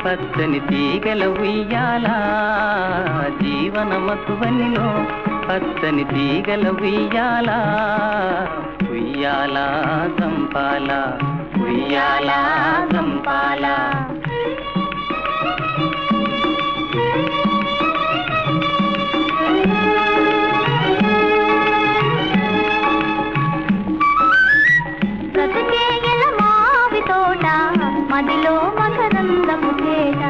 పచ్చని తీగల ఉయ్యాల జీవన మధువనిలో పచ్చని తీగల ఉయ్యాల ఉయ్యాల సంపాల ఉయ్యాల సంపాల మదిలో మకరందపు తేట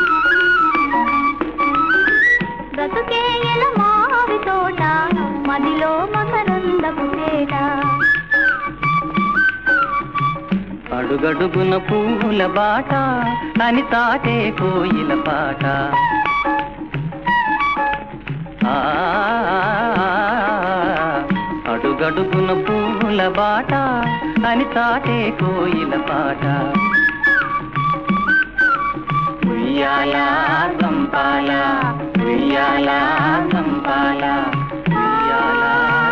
బ్రతుకేయల మావి తోట మదిలో మకరందపు తేట అడుగడుగున పూల బాట అని తాటే కోయిల పాట అడుగడుగున పూల బాట అని తాటే కోయిల పాట ఉయ్యాల సంపాల ఉయ్యాల సంపాల ఉయ్యాల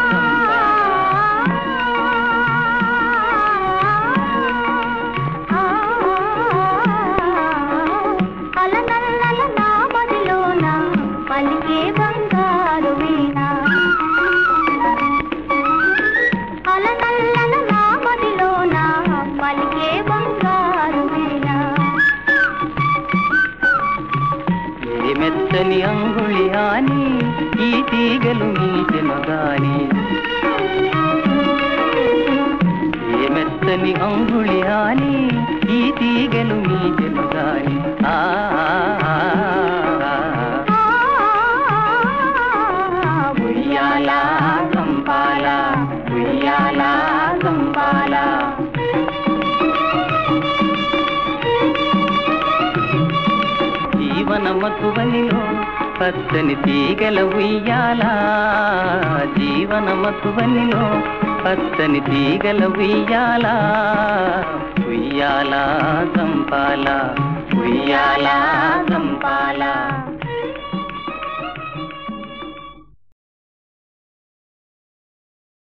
అలనల్లల నా మదిలోన పలికే బంగారు వీణ అలనల్లల నా మదిలోన పలికే బంగారు వీణ మెత్తని అంగుళి అని ఈ తీగలు మీటెను గాని ఏ మెత్తని అంగుళి అని ఈ తీగలు మీటెను గాని ఉయ్యాల సంపాల ఉయ్యాల సంపాల జీవన మధువనిలో పచ్చని తీగల ఉయ్యాల జీవన మధువనిలో పచ్చని తీగల ఉయ్యాల ఉయ్యాల సంపాల ఉయ్యాల సంపాల